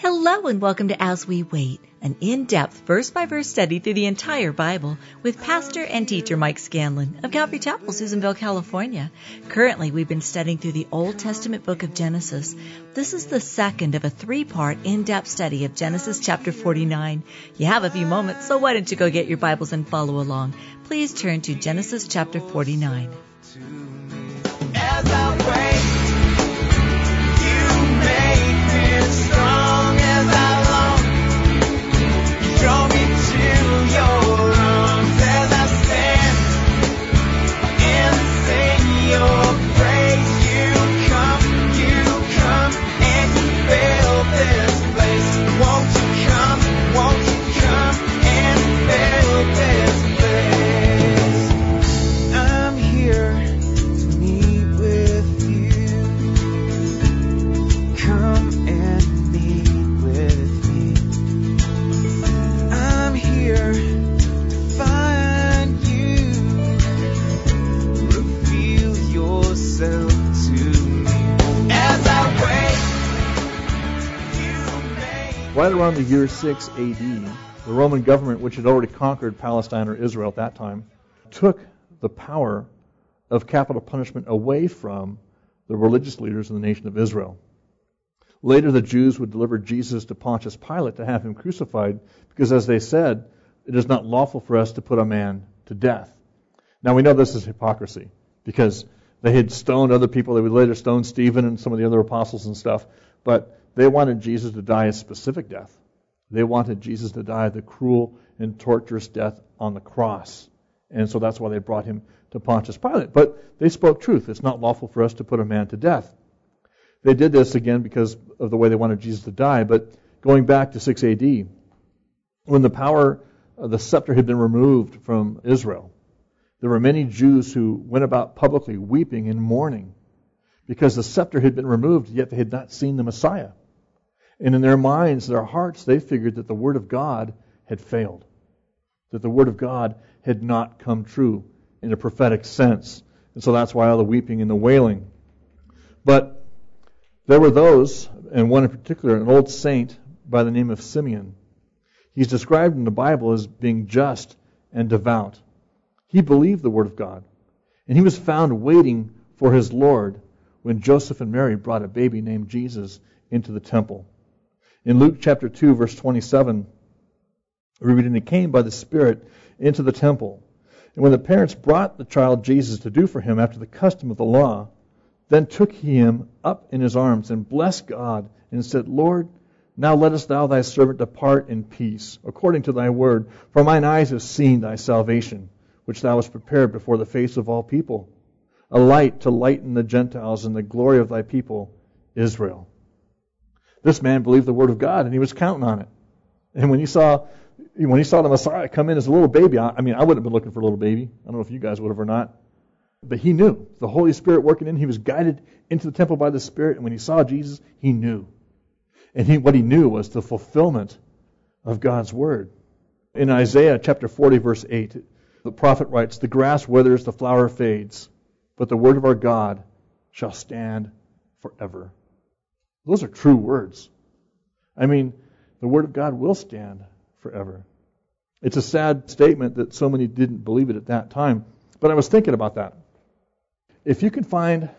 Hello and welcome to As We Wait, an in-depth verse-by-verse study through the entire Bible with pastor and teacher Mike Scanlon of Calvary Chapel, Susanville, California. Currently, we've been studying through the Old Testament book of Genesis. This is the second of a three-part in-depth study of Genesis chapter 49. You have a few moments, so why don't you go get your Bibles and follow along. Please turn to Genesis chapter 49. As I wait, you make me strong as I long. Draw me to your arms as I stand and sing your praise. You come, and you fill this place. Won't you come and fill this place? I'm here to meet with you. Come and meet with me. I'm here to find you. Reveal yourself to me as I wait. You may. Right around the year 6 AD, the Roman government, which had already conquered Palestine or Israel at that time, took the power of capital punishment away from the religious leaders of the nation of Israel. Later, the Jews would deliver Jesus to Pontius Pilate to have him crucified because, as they said, it is not lawful for us to put a man to death. Now, we know this is hypocrisy because they had stoned other people. They would later stone Stephen and some of the other apostles and stuff, but they wanted Jesus to die a specific death. They wanted Jesus to die the cruel and torturous death on the cross. And so that's why they brought him to Pontius Pilate. But they spoke truth. It's not lawful for us to put a man to death. They did this again because of the way they wanted Jesus to die. But going back to 6 AD, when the power of the scepter had been removed from Israel, there were many Jews who went about publicly weeping and mourning because the scepter had been removed, yet they had not seen the Messiah. And in their minds, their hearts, they figured that the Word of God had failed, that the Word of God had not come true in a prophetic sense. And so that's why all the weeping and the wailing. But there were those, and one in particular, an old saint by the name of Simeon. He's described in the Bible as being just and devout. He believed the Word of God, and he was found waiting for his Lord when Joseph and Mary brought a baby named Jesus into the temple. In Luke chapter 2, verse 27, we read, "And he came by the Spirit into the temple. And when the parents brought the child Jesus to do for him after the custom of the law, then took he him up in his arms and blessed God and said, Lord, now lettest thou thy servant depart in peace, according to thy word. For mine eyes have seen thy salvation, which thou hast prepared before the face of all people, a light to lighten the Gentiles and the glory of thy people, Israel." This man believed the word of God, and he was counting on it. And when he saw the Messiah come in as a little baby, I wouldn't have been looking for a little baby. I don't know if you guys would have or not. But he knew. The Holy Spirit working in, he was guided into the temple by the Spirit, and when he saw Jesus, he knew. And what he knew was the fulfillment of God's word. In Isaiah chapter 40, verse 8, the prophet writes, "The grass withers, the flower fades, but the word of our God shall stand forever." Those are true words. The word of God will stand forever. It's a sad statement that so many didn't believe it at that time. But I was thinking about that. If you can find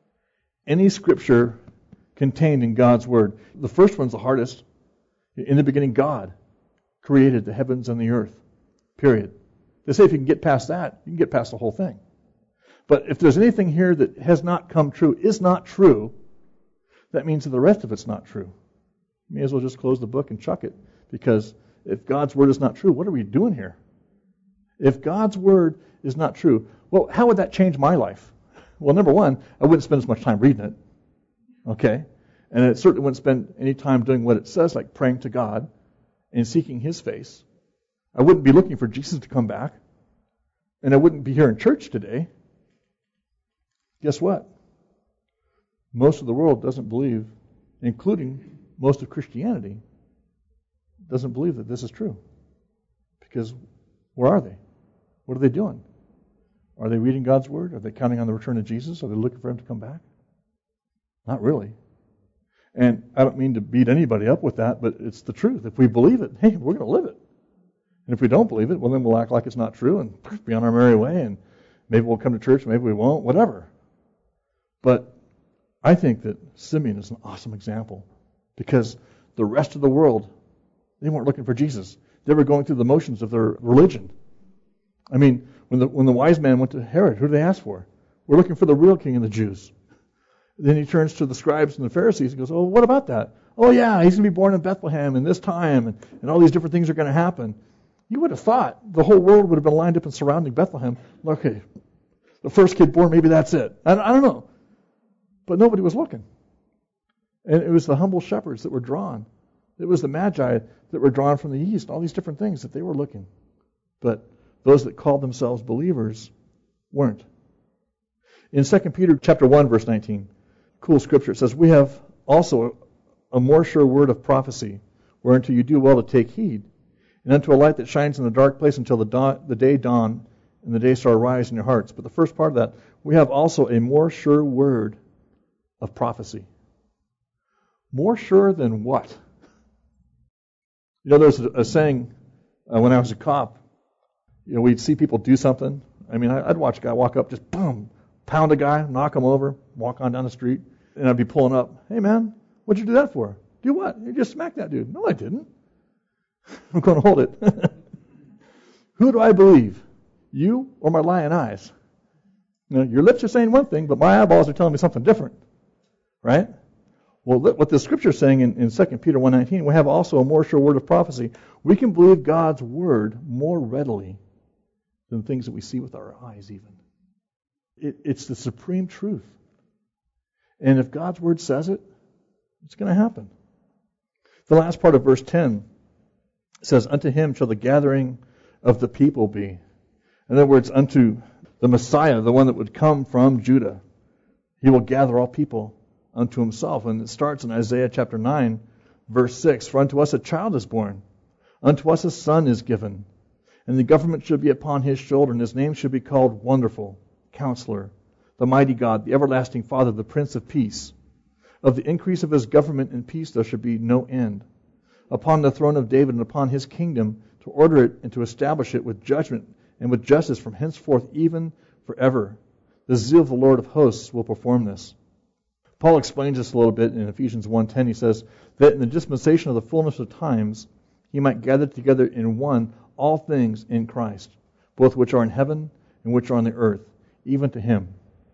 any scripture contained in God's word, the first one's the hardest. In the beginning, God created the heavens and the earth. Period. They say if you can get past that, you can get past the whole thing. But if there's anything here that has not come true, is not true, that means that the rest of it's not true. You may as well just close the book and chuck it. Because if God's word is not true, what are we doing here? If God's word is not true, well, how would that change my life? Well, number one, I wouldn't spend as much time reading it. Okay? And it certainly wouldn't spend any time doing what it says, like praying to God and seeking His face. I wouldn't be looking for Jesus to come back. And I wouldn't be here in church today. Guess what? Most of the world doesn't believe, including most of Christianity, doesn't believe that this is true. Because where are they? What are they doing? Are they reading God's Word? Are they counting on the return of Jesus? Are they looking for Him to come back? Not really. And I don't mean to beat anybody up with that, but it's the truth. If we believe it, hey, we're going to live it. And if we don't believe it, well, then we'll act like it's not true and be on our merry way, and maybe we'll come to church, maybe we won't, whatever. But I think that Simeon is an awesome example, because the rest of the world, they weren't looking for Jesus. They were going through the motions of their religion. I mean, when the wise man went to Herod, who did they ask for? We're looking for the real king of the Jews. Then he turns to the scribes and the Pharisees and goes, oh, what about that? Oh, yeah, he's going to be born in Bethlehem in this time, and all these different things are going to happen. You would have thought the whole world would have been lined up and surrounding Bethlehem. Okay, the first kid born, maybe that's it. I don't know. But nobody was looking. And it was the humble shepherds that were drawn. It was the magi that were drawn from the east, all these different things that they were looking. But those that called themselves believers weren't. In 2 Peter chapter 1, verse 19, cool scripture, it says, we have also a more sure word of prophecy, whereunto you do well to take heed, and unto a light that shines in the dark place until the day dawn and the day star rise in your hearts. But the first part of that, we have also a more sure word of prophecy. More sure than what? You know, there's a saying when I was a cop, you know, we'd see people do something. I mean, I'd watch a guy walk up, just boom, pound a guy, knock him over, walk on down the street, and I'd be pulling up, hey man, what'd you do that for? Do what? You just smacked that dude. No, I didn't. I'm going to hold it. Who do I believe? You or my lying eyes? You know, your lips are saying one thing, but my eyeballs are telling me something different. Right? Well, what the scripture is saying in 2 Peter 1:19, we have also a more sure word of prophecy. We can believe God's word more readily than things that we see with our eyes even. It's the supreme truth. And if God's word says it, it's going to happen. The last part of verse 10 says, unto him shall the gathering of the people be. In other words, unto the Messiah, the one that would come from Judah. He will gather all people unto himself. And it starts in Isaiah chapter 9, verse 6. For unto us a child is born, unto us a son is given, and the government shall be upon his shoulder, and his name shall be called Wonderful, Counselor, the Mighty God, the Everlasting Father, the Prince of Peace. Of the increase of his government and peace there shall be no end. Upon the throne of David and upon his kingdom, to order it and to establish it with judgment and with justice from henceforth even forever. The zeal of the Lord of hosts will perform this. Paul explains this a little bit in Ephesians 1:10. He says, that in the dispensation of the fullness of times he might gather together in one all things in Christ, both which are in heaven and which are on the earth, even to him.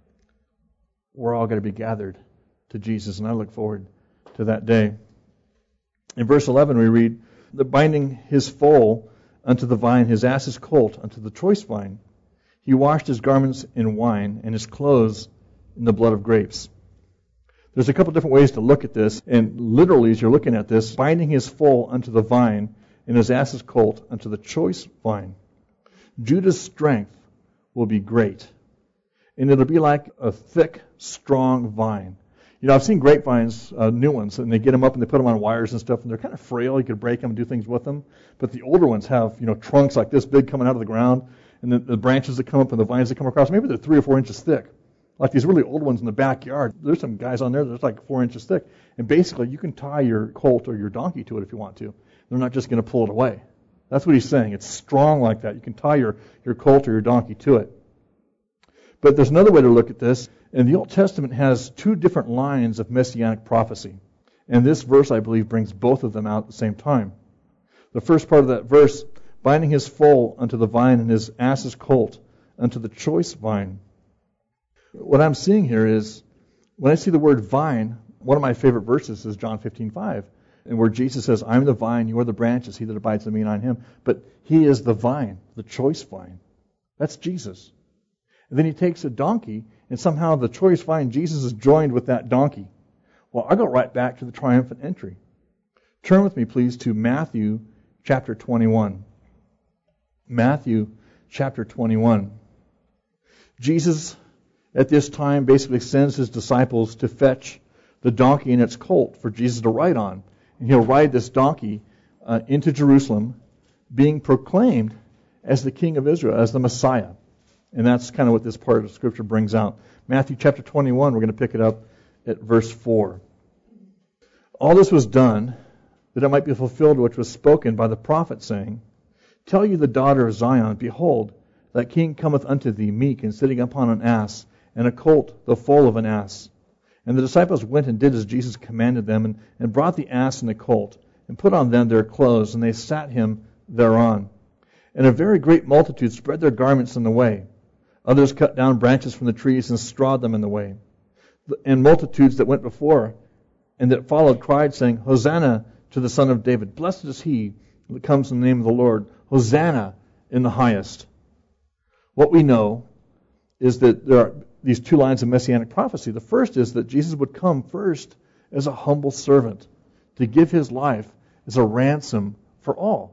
We're all going to be gathered to Jesus, and I look forward to that day. In verse 11 we read, the binding his foal unto the vine, his ass's colt unto the choice vine. He washed his garments in wine, and his clothes in the blood of grapes. There's a couple different ways to look at this, and literally as you're looking at this, binding his foal unto the vine, and his ass's colt unto the choice vine. Judah's strength will be great, and it'll be like a thick, strong vine. You know, I've seen grapevines, new ones, and they get them up and they put them on wires and stuff, and they're kind of frail. You could break them and do things with them. But the older ones have, you know, trunks like this big coming out of the ground, and the branches that come up and the vines that come across, maybe they're 3 or 4 inches thick. Like these really old ones in the backyard. There's some guys on there that's like 4 inches thick. And basically, you can tie your colt or your donkey to it if you want to. They're not just going to pull it away. That's what he's saying. It's strong like that. You can tie your colt or your donkey to it. But there's another way to look at this. And the Old Testament has 2 different lines of messianic prophecy. And this verse, I believe, brings both of them out at the same time. The first part of that verse, binding his foal unto the vine and his ass's colt unto the choice vine. What I'm seeing here is, when I see the word vine, one of my favorite verses is John 15:5, and where Jesus says, I'm the vine, you are the branches, he that abides in me and I in him. But he is the vine, the choice vine. That's Jesus. And then he takes a donkey, and somehow the choice vine, Jesus is joined with that donkey. Well, I'll go right back to the triumphant entry. Turn with me, please, to Matthew chapter 21. Matthew chapter 21. Jesus, at this time, basically sends his disciples to fetch the donkey and its colt for Jesus to ride on. And he'll ride this donkey into Jerusalem, being proclaimed as the King of Israel, as the Messiah. And that's kind of what this part of Scripture brings out. Matthew chapter 21, we're going to pick it up at verse 4. All this was done that it might be fulfilled which was spoken by the prophet, saying, Tell you the daughter of Zion, Behold, that king cometh unto thee, meek, and sitting upon an ass, and a colt, the foal of an ass. And the disciples went and did as Jesus commanded them, and brought the ass and the colt, and put on them their clothes, and they sat him thereon. And a very great multitude spread their garments in the way. Others cut down branches from the trees and strawed them in the way. And multitudes that went before and that followed cried, saying, Hosanna to the Son of David. Blessed is he that comes in the name of the Lord. Hosanna in the highest. What we know is that there are these two lines of messianic prophecy. The first is that Jesus would come first as a humble servant to give his life as a ransom for all.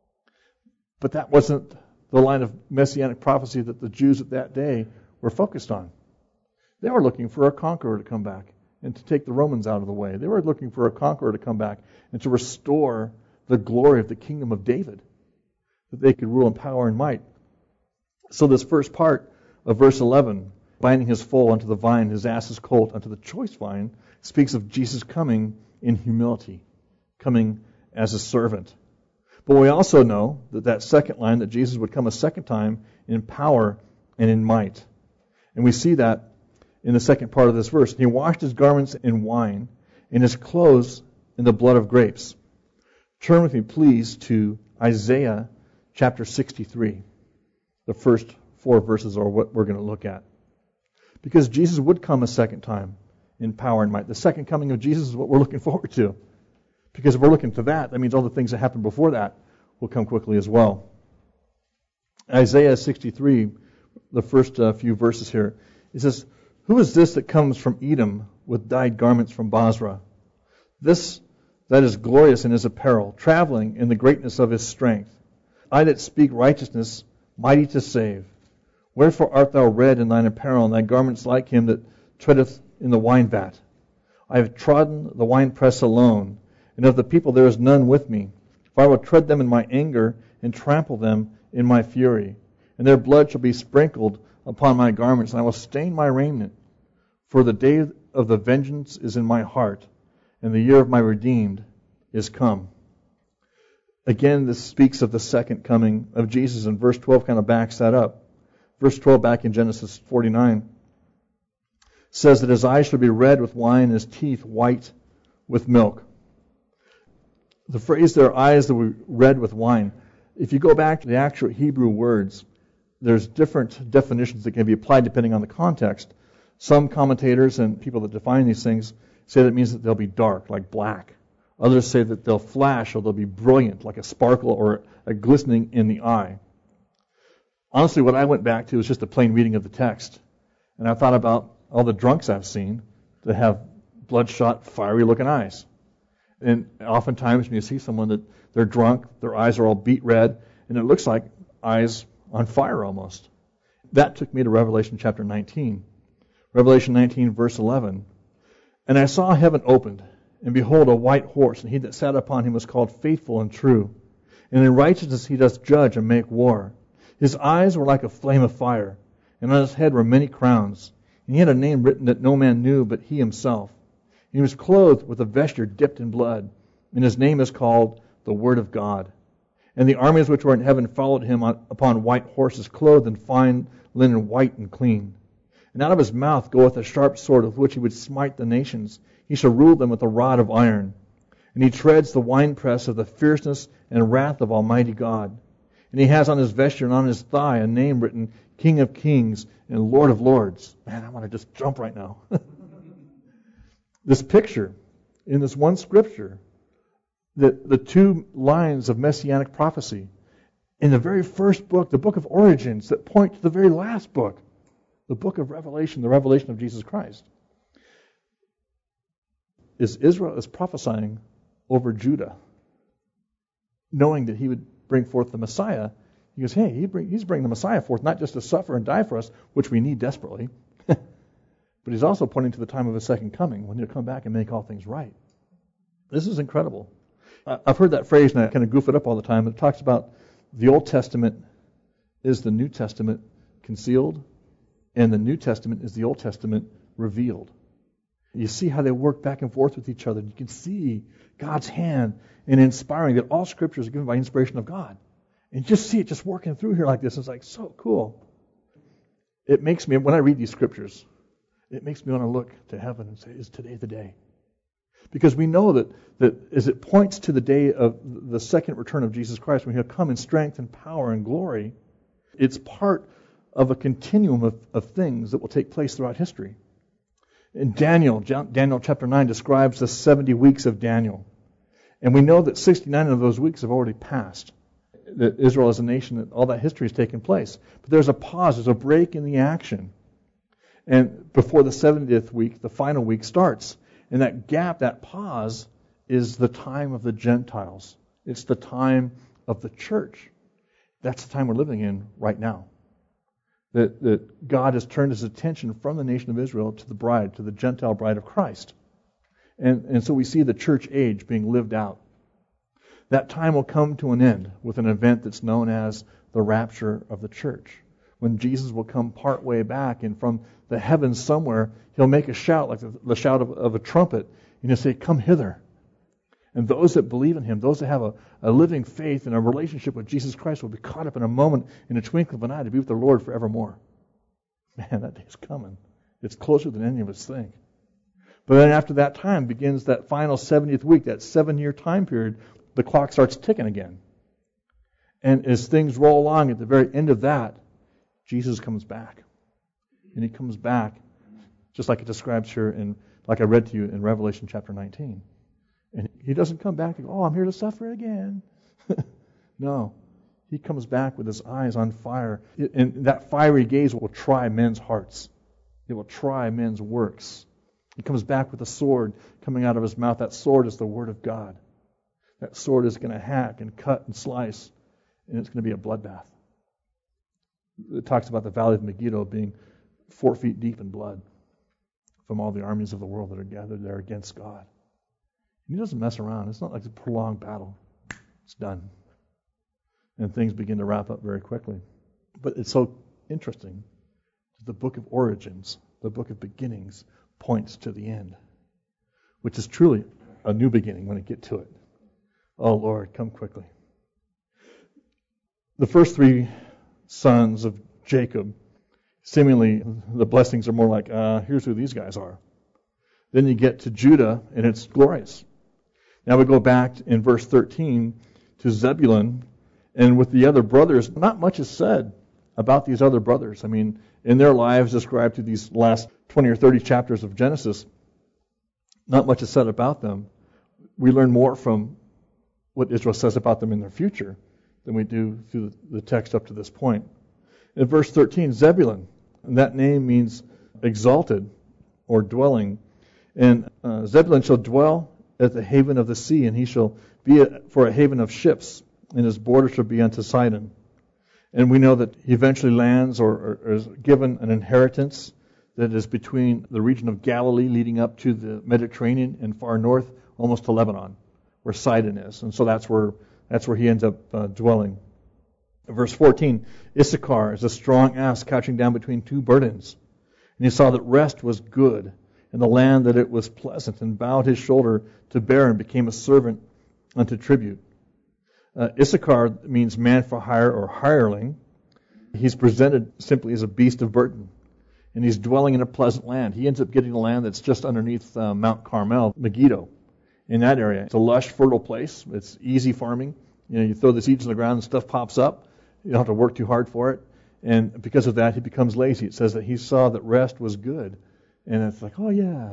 But that wasn't the line of messianic prophecy that the Jews at that day were focused on. They were looking for a conqueror to come back and to take the Romans out of the way. They were looking for a conqueror to come back and to restore the glory of the kingdom of David, that they could rule in power and might. So this first part of verse 11, binding his foal unto the vine, his ass's colt unto the choice vine, speaks of Jesus coming in humility, coming as a servant. But we also know that second line, that Jesus would come a second time in power and in might. And we see that in the second part of this verse. He washed his garments in wine, and his clothes in the blood of grapes. Turn with me, please, to Isaiah chapter 63. The first 4 verses are what we're going to look at. Because Jesus would come a second time in power and might. The second coming of Jesus is what we're looking forward to. Because if we're looking to that means all the things that happened before that will come quickly as well. Isaiah 63, the first few verses here, it says, Who is this that comes from Edom with dyed garments from Basra? This that is glorious in his apparel, traveling in the greatness of his strength. I that speak righteousness, mighty to save. Wherefore art thou red in thine apparel, and thy garments like him that treadeth in the wine vat? I have trodden the winepress alone, and of the people there is none with me. For I will tread them in my anger, and trample them in my fury. And their blood shall be sprinkled upon my garments, and I will stain my raiment. For the day of the vengeance is in my heart, and the year of my redeemed is come. Again, this speaks of the second coming of Jesus, and verse 12 kind of backs that up. Verse 12 back in Genesis 49 says that his eyes shall be red with wine, and his teeth white with milk. The phrase, their eyes that were red with wine, if you go back to the actual Hebrew words, there's different definitions that can be applied depending on the context. Some commentators and people that define these things say that it means that they'll be dark, like black. Others say that they'll flash or they'll be brilliant, like a sparkle or a glistening in the eye. Honestly, what I went back to was just a plain reading of the text. And I thought about all the drunks I've seen that have bloodshot, fiery-looking eyes. And oftentimes when you see someone that they're drunk, their eyes are all beet red, and it looks like eyes on fire almost. That took me to Revelation chapter 19. Revelation 19, verse 11. And I saw heaven opened, and behold, a white horse, and he that sat upon him was called Faithful and True. And in righteousness he doth judge and make war. His eyes were like a flame of fire, and on his head were many crowns. And he had a name written that no man knew but he himself. And he was clothed with a vesture dipped in blood, and his name is called the Word of God. And the armies which were in heaven followed him upon white horses, clothed in fine linen, white and clean. And out of his mouth goeth a sharp sword, with which he would smite the nations. He shall rule them with a rod of iron. And he treads the winepress of the fierceness and wrath of Almighty God. And he has on his vesture and on his thigh a name written, King of Kings and Lord of Lords. Man, I want to just jump right now. This picture, in this one scripture, the two lines of messianic prophecy, in the very first book, the book of origins, that point to the very last book, the book of Revelation, the revelation of Jesus Christ, is Israel is prophesying over Judah, knowing that he would bring forth the Messiah. He goes, hey, he's bringing the Messiah forth, not just to suffer and die for us, which we need desperately, but he's also pointing to the time of his second coming, when he'll come back and make all things right. This is incredible. I've heard that phrase, and I kind of goof it up all the time. It talks about the Old Testament is the New Testament concealed, and the New Testament is the Old Testament revealed. You see how they work back and forth with each other. You can see God's hand in inspiring that all Scripture is given by inspiration of God. And just see it just working through here like this. It's like so cool. It makes me, when I read these Scriptures, it makes me want to look to heaven and say, is today the day? Because we know that as it points to the day of the second return of Jesus Christ, when He'll come in strength and power and glory, it's part of a continuum of things that will take place throughout history. In Daniel chapter 9 describes the 70 weeks of Daniel. And we know that 69 of those weeks have already passed. That Israel as a nation, that all that history has taken place. But there's a pause, there's a break in the action. And before the 70th week, the final week starts. And that gap, that pause, is the time of the Gentiles. It's the time of the church. That's the time we're living in right now. That God has turned His attention from the nation of Israel to the bride, to the Gentile bride of Christ. And so we see the church age being lived out. That time will come to an end with an event that's known as the rapture of the church. When Jesus will come part way back, and from the heavens somewhere, He'll make a shout like the shout of a trumpet, and He'll say, "Come hither." And those that believe in Him, those that have a living faith and a relationship with Jesus Christ, will be caught up in a moment, in a twinkling of an eye, to be with the Lord forevermore. Man, that day's coming. It's closer than any of us think. But then after that time begins that final 70th week, that 7-year time period, the clock starts ticking again. And as things roll along, at the very end of that, Jesus comes back. And He comes back just like it describes here, like I read to you in Revelation chapter 19. And He doesn't come back and go, "Oh, I'm here to suffer again." No. He comes back with His eyes on fire. And that fiery gaze will try men's hearts. It will try men's works. He comes back with a sword coming out of His mouth. That sword is the Word of God. That sword is going to hack and cut and slice, and it's going to be a bloodbath. It talks about the valley of Megiddo being 4 feet deep in blood from all the armies of the world that are gathered there against God. And He doesn't mess around. It's not like a prolonged battle. It's done. And things begin to wrap up very quickly. But it's so interesting that the book of origins, the book of beginnings, points to the end, which is truly a new beginning when I get to it. Oh, Lord, come quickly. The first 3 sons of Jacob, seemingly the blessings are more like, here's who these guys are. Then you get to Judah, and it's glorious. Now we go back in verse 13 to Zebulun, and with the other brothers, not much is said about these other brothers. I mean, in their lives described through these last 20 or 30 chapters of Genesis, not much is said about them. We learn more from what Israel says about them in their future than we do through the text up to this point. In verse 13, Zebulun, and that name means exalted or dwelling. And Zebulun shall dwell at the haven of the sea, and he shall be for a haven of ships, and his border shall be unto Sidon. And we know that he eventually lands or is given an inheritance that is between the region of Galilee leading up to the Mediterranean and far north, almost to Lebanon, where Sidon is. And so that's where he ends up dwelling. Verse 14, Issachar is a strong ass couching down between 2 burdens. And he saw that rest was good, and the land that it was pleasant, and bowed his shoulder to bear, and became a servant unto tribute. Issachar means man for hire or hireling. He's presented simply as a beast of burden. And he's dwelling in a pleasant land. He ends up getting a land that's just underneath Mount Carmel, Megiddo, in that area. It's a lush, fertile place. It's easy farming. You throw the seeds in the ground and stuff pops up. You don't have to work too hard for it. And because of that, he becomes lazy. It says that he saw that rest was good. And it's like, oh yeah,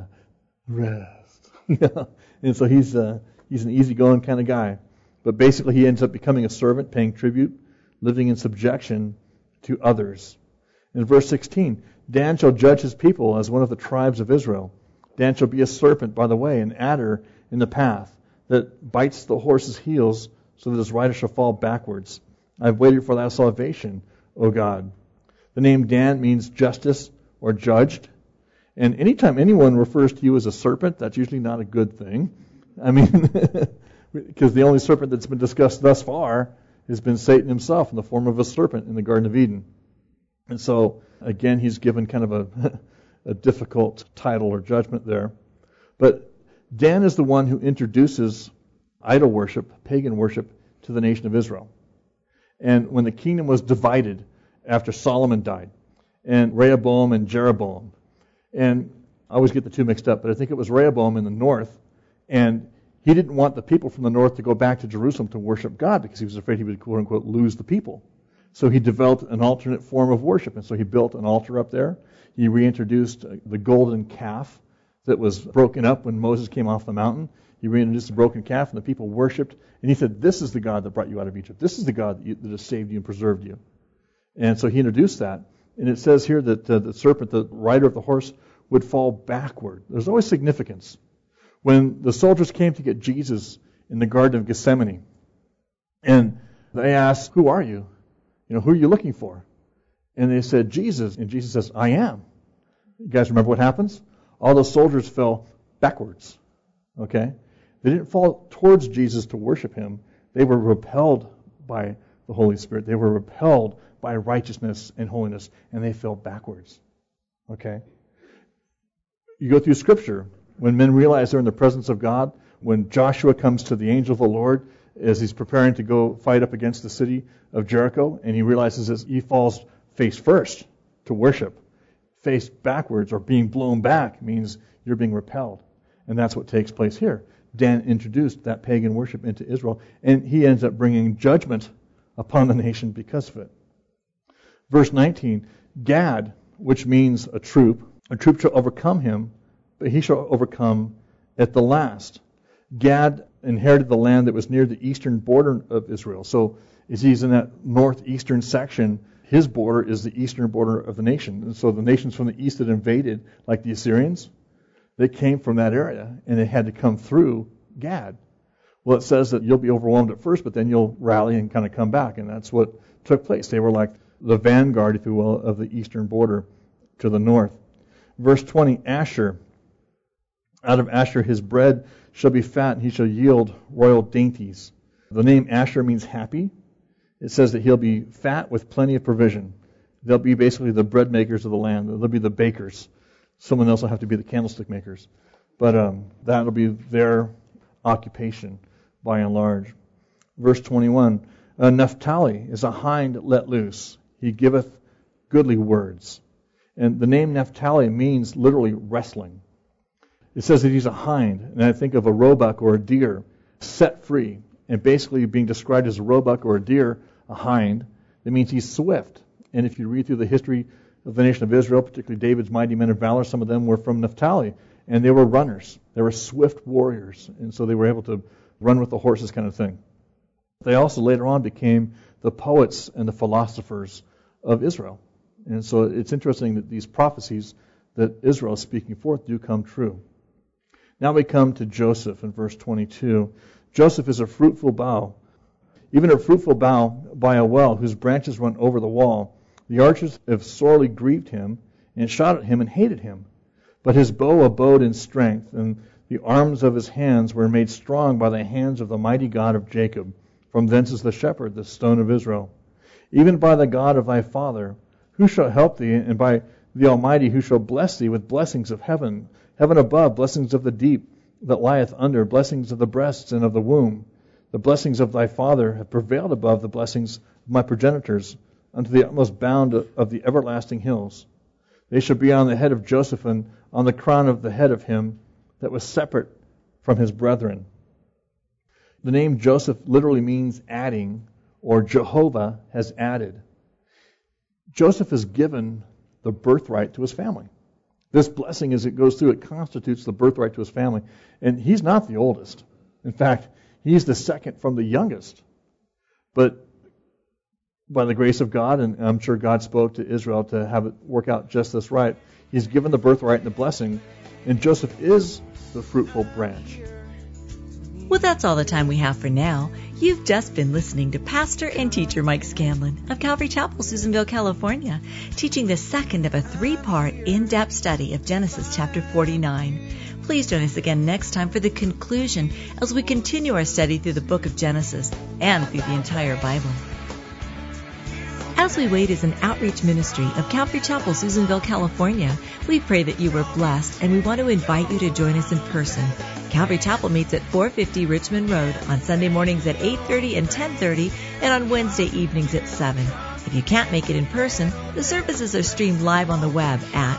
rest. And so he's an easygoing kind of guy. But basically he ends up becoming a servant, paying tribute, living in subjection to others. In verse 16, Dan shall judge his people as one of the tribes of Israel. Dan shall be a serpent by the way, an adder in the path, that bites the horse's heels, so that his rider shall fall backwards. I have waited for thy salvation, O God. The name Dan means justice or judged. And anytime anyone refers to you as a serpent, that's usually not a good thing. I mean, because the only serpent that's been discussed thus far has been Satan himself in the form of a serpent in the Garden of Eden. And so, again, he's given kind of a difficult title or judgment there. But Dan is the one who introduces idol worship, pagan worship, to the nation of Israel. And when the kingdom was divided after Solomon died, and Rehoboam and Jeroboam, and I always get the two mixed up, but I think it was Rehoboam in the north, and he didn't want the people from the north to go back to Jerusalem to worship God because he was afraid he would, quote unquote, lose the people. So he developed an alternate form of worship, and so he built an altar up there. He reintroduced the golden calf that was broken up when Moses came off the mountain. He reintroduced the broken calf, and the people worshipped. And he said, this is the God that brought you out of Egypt. This is the God that has saved you and preserved you. And so he introduced that. And it says here that the serpent, the rider of the horse, would fall backward. There's always significance. When the soldiers came to get Jesus in the Garden of Gethsemane, and they asked, who are you? Who are you looking for? And they said, Jesus. And Jesus says, I am. You guys remember what happens? All those soldiers fell backwards. Okay? They didn't fall towards Jesus to worship him. They were repelled by the Holy Spirit. They were repelled by righteousness and holiness, and they fell backwards. Okay? You go through Scripture, when men realize they're in the presence of God, when Joshua comes to the angel of the Lord as he's preparing to go fight up against the city of Jericho, and he realizes that he falls face first to worship. Face backwards or being blown back means you're being repelled. And that's what takes place here. Dan introduced that pagan worship into Israel, and he ends up bringing judgment upon the nation because of it. Verse 19, Gad, which means a troop shall overcome him, but he shall overcome at the last. Gad inherited the land that was near the eastern border of Israel. So as he's in that northeastern section, his border is the eastern border of the nation. And so the nations from the east that invaded, like the Assyrians, they came from that area, and they had to come through Gad. Well, it says that you'll be overwhelmed at first, but then you'll rally and kind of come back, and that's what took place. They were like the vanguard, if you will, of the eastern border to the north. Verse 20, Asher. Out of Asher his bread shall be fat, and he shall yield royal dainties. The name Asher means happy. It says that he'll be fat with plenty of provision. They'll be basically the bread makers of the land. They'll be the bakers. Someone else will have to be the candlestick makers. But that'll be their occupation by and large. Verse 21, Naphtali is a hind let loose. He giveth goodly words. And the name Naphtali means literally wrestling. It says that he's a hind, and I think of a roebuck or a deer set free, and basically being described as a roebuck or a deer, a hind. That means he's swift. And if you read through the history of the nation of Israel, particularly David's mighty men of valor, some of them were from Naphtali, and they were runners. They were swift warriors, and so they were able to run with the horses kind of thing. They also later on became the poets and the philosophers of Israel. And so it's interesting that these prophecies that Israel is speaking forth do come true. Now we come to Joseph in verse 22. Joseph is a fruitful bough, even a fruitful bough by a well whose branches run over the wall. The archers have sorely grieved him and shot at him and hated him. But his bow abode in strength, and the arms of his hands were made strong by the hands of the mighty God of Jacob. From thence is the shepherd, the stone of Israel. Even by the God of thy father, who shall help thee, and by the Almighty, who shall bless thee with blessings of heaven, heaven above, blessings of the deep that lieth under, blessings of the breasts and of the womb. The blessings of thy father have prevailed above the blessings of my progenitors, unto the utmost bound of the everlasting hills. They shall be on the head of Joseph, and on the crown of the head of him that was separate from his brethren. The name Joseph literally means adding, or Jehovah has added. Joseph is given the birthright to his family. This blessing, as it goes through, it constitutes the birthright to his family. And he's not the oldest. In fact, he's the second from the youngest. But by the grace of God, and I'm sure God spoke to Israel to have it work out just this right, he's given the birthright and the blessing, and Joseph is the fruitful branch. Well, that's all the time we have for now. You've just been listening to Pastor and Teacher Mike Scanlon of Calvary Chapel, Susanville, California, teaching the second of a 3-part in-depth study of Genesis chapter 49. Please join us again next time for the conclusion as we continue our study through the book of Genesis and through the entire Bible. As We Wait is an outreach ministry of Calvary Chapel, Susanville, California. We pray that you were blessed, and we want to invite you to join us in person. Calvary Chapel meets at 450 Richmond Road on Sunday mornings at 8:30 and 10:30, and on Wednesday evenings at 7. If you can't make it in person, the services are streamed live on the web at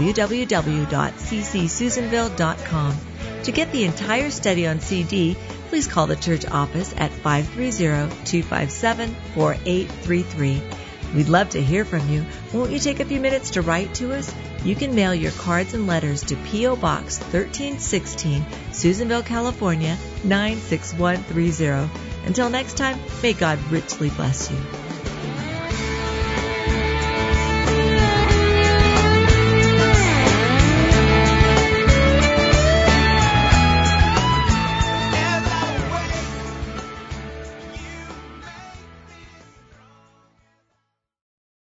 www.ccsusanville.com. To get the entire study on CD, please call the church office at 530-257-4833. We'd love to hear from you. Won't you take a few minutes to write to us? You can mail your cards and letters to P.O. Box 1316, Susanville, California, 96130. Until next time, may God richly bless you.